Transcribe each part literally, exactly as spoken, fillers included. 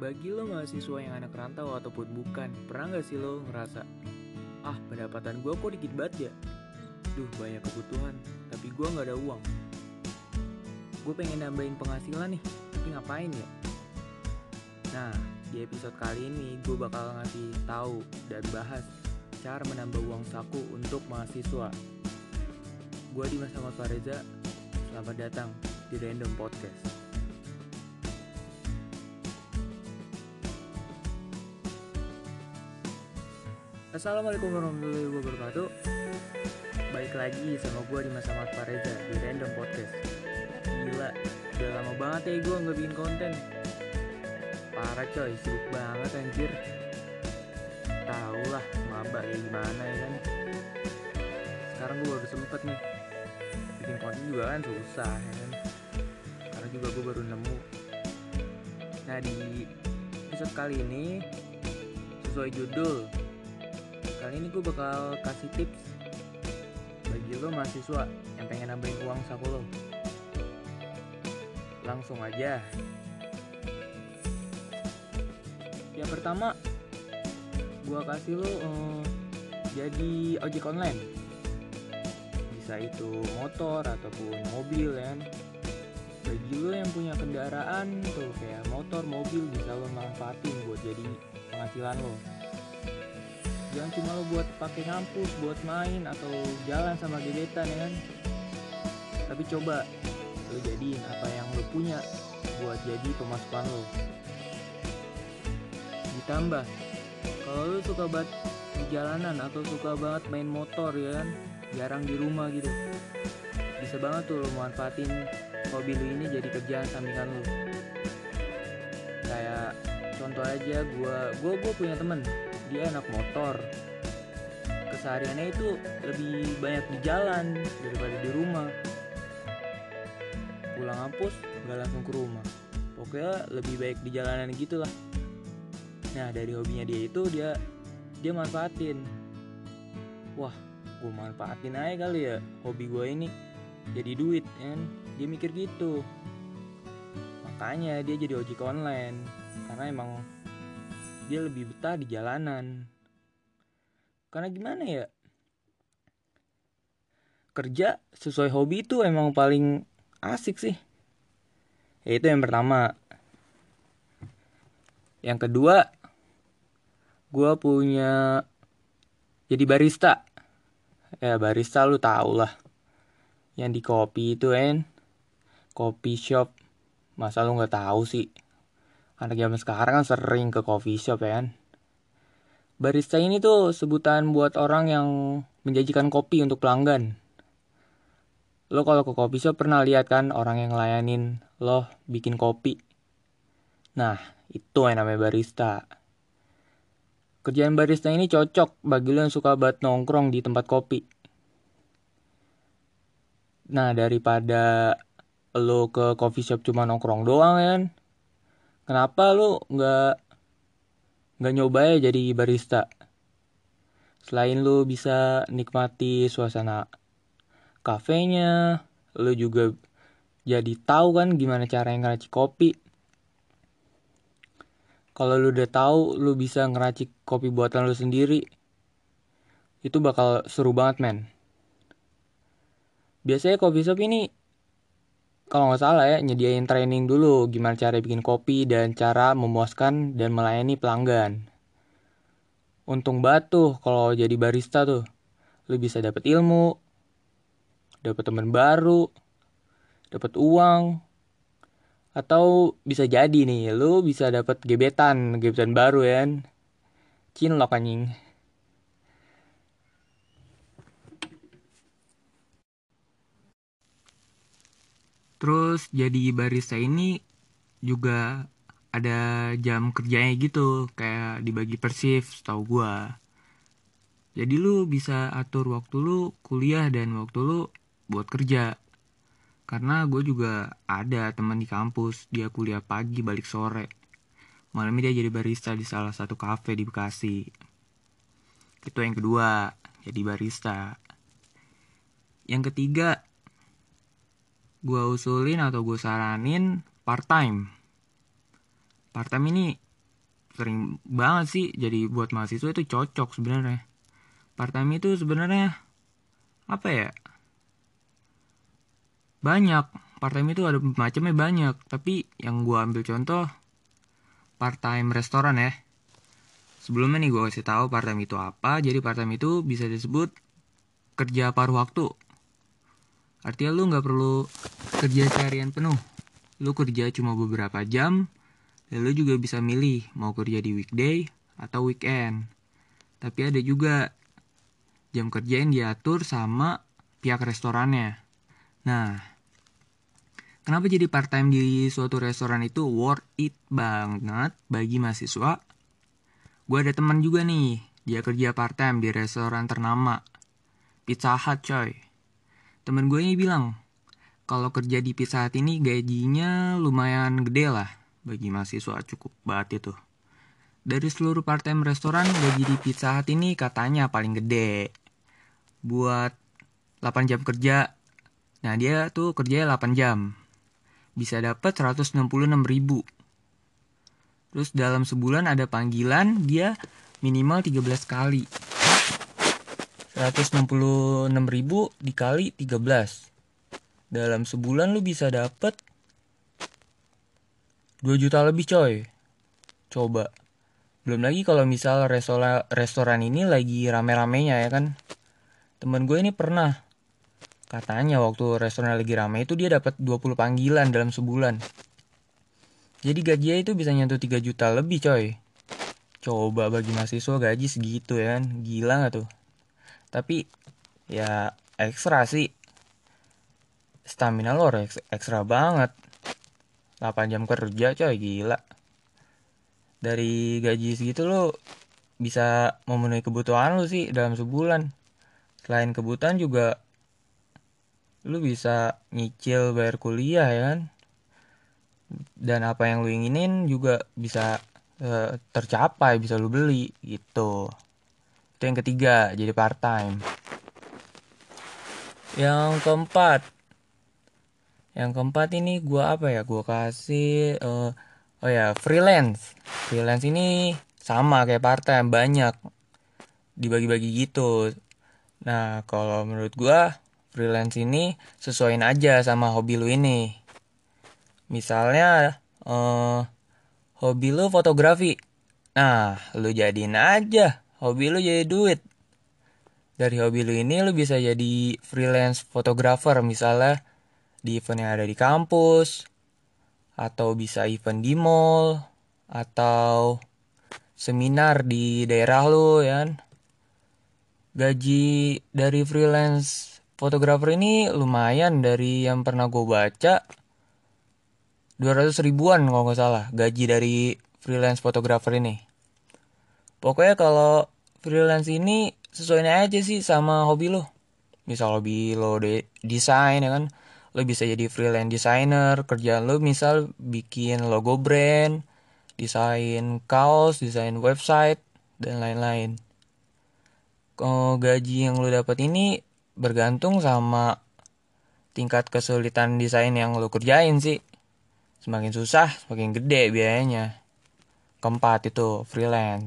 Bagi lo mahasiswa yang anak rantau ataupun bukan, pernah gak sih lo ngerasa, ah pendapatan gue kok dikit banget ya? Duh banyak kebutuhan, tapi gue gak ada uang. Gue pengen nambahin penghasilan nih, tapi ngapain ya? Nah, di episode kali ini gue bakal ngasih tahu dan bahas cara menambah uang saku untuk mahasiswa. Gue Dimas Ahmad Fareza, selamat datang di Random Podcast. Assalamualaikum warahmatullahi wabarakatuh. Balik lagi sama gue Dimas Ahmad Fareza di Random Podcast. Gila, udah lama banget ya gue gak bikin konten. Parah coy, sibuk banget anjir. Tau lah, maba kayak gimana ya kan. Sekarang gue baru sempet nih bikin konten juga kan susah ya kan. Karena juga gue baru nemu. Nah di episode kali ini, sesuai judul, kali ini gue bakal kasih tips bagi lo mahasiswa yang pengen nambahin uang saku lo. Langsung aja. Yang pertama, gue kasih lo uh, jadi ojek online. Bisa itu motor ataupun mobil kan. Bagi lo yang punya kendaraan tuh kayak motor, mobil, bisa lo manfaatin buat jadi penghasilan lo. Jangan cuma lo buat pakai kampus, buat main atau jalan sama gebetan ya kan. Tapi coba lo jadiin apa yang lo punya buat jadi pemasukan lo. Ditambah, kalau lo suka banget di jalanan atau suka banget main motor ya kan, jarang di rumah gitu, bisa banget tuh lo manfaatin hobi lo ini jadi kerjaan sampingan lo. Kayak contoh aja, gue gue gue punya temen, dia anak motor. Kesehariannya itu lebih banyak di jalan daripada di rumah. Pulang kampus gak langsung ke rumah, pokoknya lebih baik di jalanan gitu lah. Nah dari hobinya dia itu dia dia manfaatin. Wah, gue manfaatin aja kali ya hobi gue ini jadi duit kan. Dia mikir gitu. Makanya dia jadi ojek online, karena emang dia lebih betah di jalanan. Karena gimana ya, kerja sesuai hobi itu emang paling asik sih. Ya itu yang pertama. Yang kedua, gue punya jadi barista. Ya barista lu tau lah, yang di kopi itu kan, coffee shop. Masa lu gak tahu sih? Anak zaman sekarang kan sering ke coffee shop ya kan. Barista ini tuh sebutan buat orang yang menjanjikan kopi untuk pelanggan. Lo kalau ke coffee shop pernah lihat kan orang yang ngelayanin lo bikin kopi. Nah, itu yang namanya barista. Kerjaan barista ini cocok bagi lo yang suka banget nongkrong di tempat kopi. Nah, daripada lo ke coffee shop cuma nongkrong doang kan, kenapa lo gak, gak nyoba ya jadi barista? Selain lo bisa nikmati suasana kafenya, lo juga jadi tahu kan gimana cara ngeracik kopi. Kalau lo udah tahu, lo bisa ngeracik kopi buatan lo sendiri, itu bakal seru banget men. Biasanya coffee shop ini, kalau nggak salah ya, nyediain training dulu gimana cara bikin kopi dan cara memuaskan dan melayani pelanggan. Untung banget tuh kalau jadi barista tuh, lo bisa dapet ilmu, dapet teman baru, dapet uang, atau bisa jadi nih lo bisa dapet gebetan, gebetan baru ya kan. Cinlok anjing. Terus jadi barista ini juga ada jam kerjanya gitu, kayak dibagi per shift setahu gua. Jadi lu bisa atur waktu lu kuliah dan waktu lu buat kerja. Karena gue juga ada teman di kampus, dia kuliah pagi balik sore. Malamnya dia jadi barista di salah satu kafe di Bekasi. Itu yang kedua, jadi barista. Yang ketiga, gue usulin atau gue saranin part time. Part time ini sering banget sih, jadi buat mahasiswa itu cocok sebenarnya. Part time itu sebenarnya apa ya? Banyak. Part time itu ada macamnya banyak, tapi yang gua ambil contoh part time restoran ya. Sebelumnya nih gue kasih tahu part time itu apa. Jadi part time itu bisa disebut kerja paruh waktu. Artinya lu nggak perlu kerja seharian penuh. Lu kerja cuma beberapa jam, dan lu juga bisa milih mau kerja di weekday atau weekend. Tapi ada juga jam kerja yang diatur sama pihak restorannya. Nah, kenapa jadi part time di suatu restoran itu worth it banget bagi mahasiswa? Gue ada teman juga nih, dia kerja part time di restoran ternama, Pizza Hut coy. Temen gue ini bilang, kalau kerja di Pizza Hut ini gajinya lumayan gede lah, bagi mahasiswa cukup banget itu. Dari seluruh part time restoran, gaji di Pizza Hut ini katanya paling gede. Buat delapan jam kerja, nah dia tuh kerjanya delapan jam. Bisa dapat seratus enam puluh enam ribu. Terus dalam sebulan ada panggilan, dia minimal tiga belas kali. seratus enam puluh enam ribu dikali tiga belas. Dalam sebulan lu bisa dapet dua juta lebih coy. Coba. Belum lagi kalau misal restoran, restoran ini lagi rame-ramenya ya kan. Temen gue ini pernah. Katanya waktu restoran lagi rame itu dia dapat dua puluh panggilan dalam sebulan. Jadi gajinya itu bisa nyentuh tiga juta lebih coy. Coba bagi mahasiswa gaji segitu ya kan. Gila gak tuh? Tapi ya ekstra sih. Stamina lo ekstra banget. delapan jam kerja coy, gila. Dari gaji segitu lo bisa memenuhi kebutuhan lo sih dalam sebulan. Selain kebutuhan juga lo bisa nyicil bayar kuliah ya kan. Dan apa yang lo inginin juga bisa uh, tercapai, bisa lo beli gitu. Itu yang ketiga, jadi part time. Yang keempat, yang keempat ini gue apa ya? Gue kasih, uh, oh ya freelance. Freelance ini sama kayak part time, banyak dibagi-bagi gitu. Nah kalau menurut gue freelance ini sesuaiin aja sama hobi lu ini. Misalnya uh, hobi lu fotografi. Nah lu jadiin aja hobi lu jadi duit. Dari hobi lu ini lu bisa jadi freelance fotografer misalnya di event yang ada di kampus, atau bisa event di mall, atau seminar di daerah lu ya kan. Gaji dari freelance fotografer ini lumayan, dari yang pernah gue baca dua ratus ribuan kalau gak salah gaji dari freelance fotografer ini. Pokoknya kalau freelance ini sesuaiin aja sih sama hobi lo. Misal hobi lo de- desain ya kan, lo bisa jadi freelance designer. Kerjaan lo misal bikin logo brand, desain kaos, desain website, dan lain-lain. Kalau gaji yang lo dapat ini bergantung sama tingkat kesulitan desain yang lo kerjain sih. Semakin susah, semakin gede biayanya. Keempat itu freelance.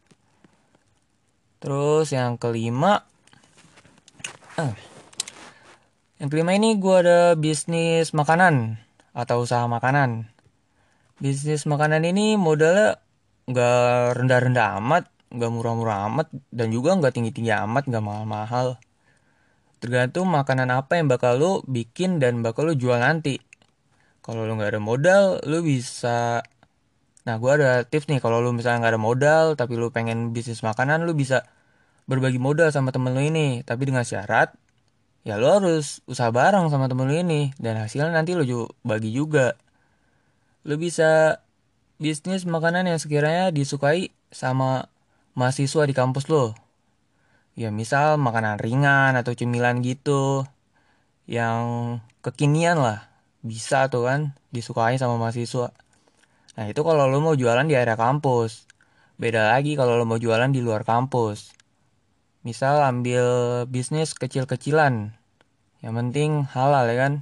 Terus yang kelima, eh, yang kelima ini gue ada bisnis makanan atau usaha makanan. Bisnis makanan ini modalnya nggak rendah-rendah amat, nggak murah-murah amat, dan juga nggak tinggi-tinggi amat, nggak mahal-mahal. Tergantung makanan apa yang bakal lo bikin dan bakal lo jual nanti. Kalau lo nggak ada modal, lo bisa. Nah, gue ada tips nih. Kalau lo misalnya nggak ada modal, tapi lo pengen bisnis makanan, lo bisa berbagi modal sama temen lo ini. Tapi dengan syarat, ya lo harus usaha bareng sama temen lo ini, dan hasilnya nanti lo juga bagi juga. Lo bisa bisnis makanan yang sekiranya disukai sama mahasiswa di kampus lo. Ya misal makanan ringan atau cemilan gitu, yang kekinian lah, bisa tuh kan disukai sama mahasiswa. Nah itu kalau lo mau jualan di area kampus. Beda lagi kalau lo mau jualan di luar kampus. Misal ambil bisnis kecil-kecilan, yang penting halal ya kan.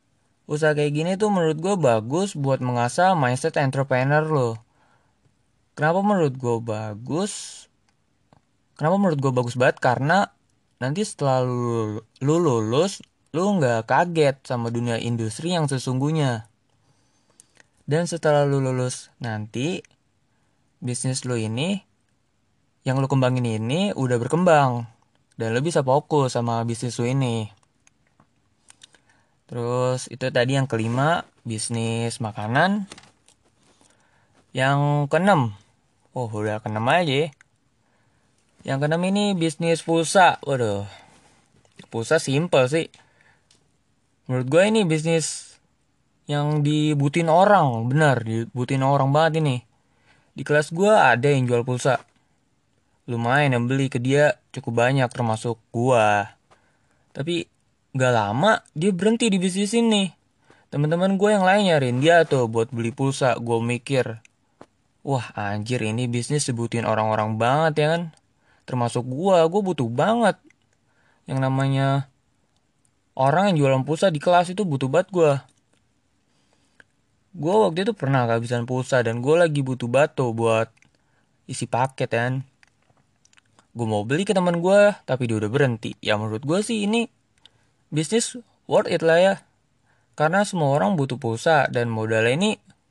Usaha kayak gini tuh menurut gue bagus buat mengasah mindset entrepreneur lo. Kenapa menurut gue bagus? Kenapa menurut gue bagus banget? Karena nanti setelah lu, lu lulus, lu nggak kaget sama dunia industri yang sesungguhnya. Dan setelah lu lulus nanti, bisnis lu ini, yang lu kembangin ini udah berkembang. Dan lu bisa fokus sama bisnis lu ini. Terus itu tadi yang kelima, bisnis makanan. Yang keenam, oh udah keenam aja ya. Yang keenam ini bisnis pulsa. Waduh, pulsa simple sih. Menurut gue ini bisnis yang dibutuhin orang. Benar, dibutuhin orang banget ini. Di kelas gue ada yang jual pulsa. Lumayan yang beli ke dia cukup banyak termasuk gue. Tapi gak lama dia berhenti di bisnis ini. Teman-teman gue yang lain nyariin dia tuh buat beli pulsa. Gue mikir, wah anjir ini bisnis dibutuhin orang-orang banget ya kan. Termasuk gue, gue butuh banget. Yang namanya orang yang jualan pulsa di kelas itu butuh banget gue. Gue waktu itu pernah kehabisan pulsa dan gue lagi butuh batu buat isi paket kan. Gue mau beli ke teman gue, tapi dia udah berhenti. Ya menurut gue sih ini bisnis worth it lah ya. Karena semua orang butuh pulsa dan modalnya ini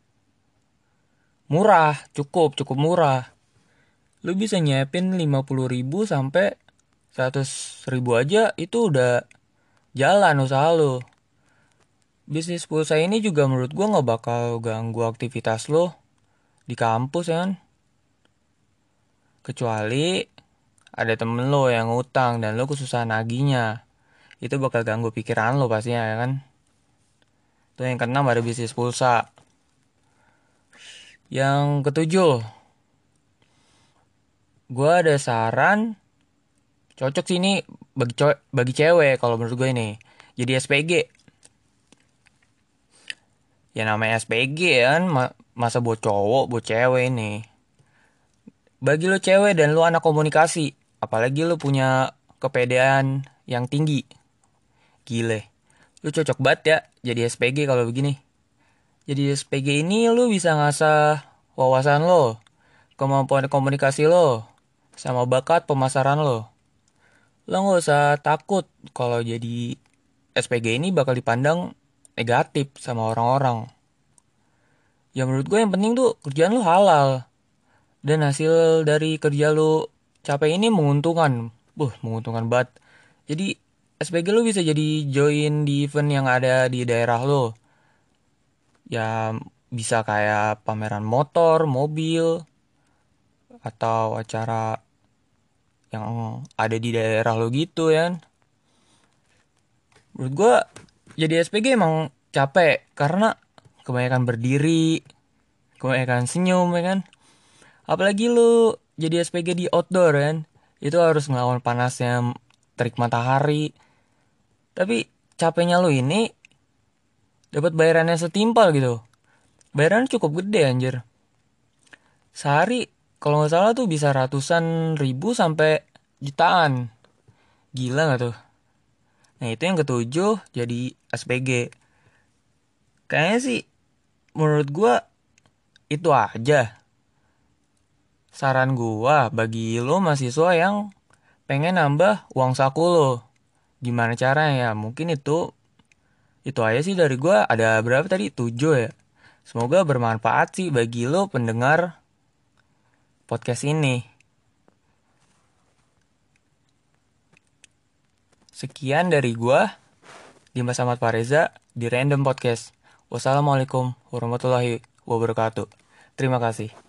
murah, cukup, cukup murah. Lu bisa nyiapin lima puluh ribu sampai seratus ribu aja itu udah jalan usaha lu. Bisnis pulsa ini juga menurut gue gak bakal ganggu aktivitas lu di kampus ya kan. Kecuali ada temen lo yang ngutang dan lo kesusahan naginya. Itu bakal ganggu pikiran lo pastinya ya kan. Itu yang keenam ada bisnis pulsa. Yang ketujuh, gue ada saran cocok sih ini bagi, co- bagi cewek kalau menurut gue ini. Jadi S P G. Ya namanya S P G ya kan, ma- masa buat cowok, buat cewek ini. Bagi lo cewek dan lo anak komunikasi, apalagi lo punya kepedean yang tinggi. Gile. Lo cocok banget ya jadi S P G kalau begini. Jadi S P G ini lo bisa ngasah wawasan lo, kemampuan komunikasi lo, sama bakat pemasaran lo. Lo gak usah takut kalau jadi S P G ini bakal dipandang negatif sama orang-orang. Ya menurut gue yang penting tuh kerjaan lo halal. Dan hasil dari kerja lo capek ini menguntungkan. Buh, menguntungkan banget. Jadi S P G lo bisa jadi join di event yang ada di daerah lo. Ya bisa kayak pameran motor, mobil, atau acara yang ada di daerah lo gitu ya. Menurut gue jadi S P G emang capek karena kebanyakan berdiri, kebanyakan senyum ya kan. Apalagi lu jadi S P G di outdoor kan, itu harus ngelawan panasnya terik matahari. Tapi capeknya lu ini dapat bayarannya setimpal gitu. Bayarannya cukup gede anjir. Sehari kalau nggak salah tuh bisa ratusan ribu sampai jutaan. Gila nggak tuh? Nah itu yang ketujuh jadi S P G. Kayaknya sih menurut gua itu aja. Saran gua bagi lo mahasiswa yang pengen nambah uang saku lo. Gimana caranya ya? Mungkin itu itu aja sih dari gua. Ada berapa tadi? Tujuh ya. Semoga bermanfaat sih bagi lo pendengar podcast ini. Sekian dari gua, Dimas Ahmad Fareza di Random Podcast. Wassalamualaikum warahmatullahi wabarakatuh. Terima kasih.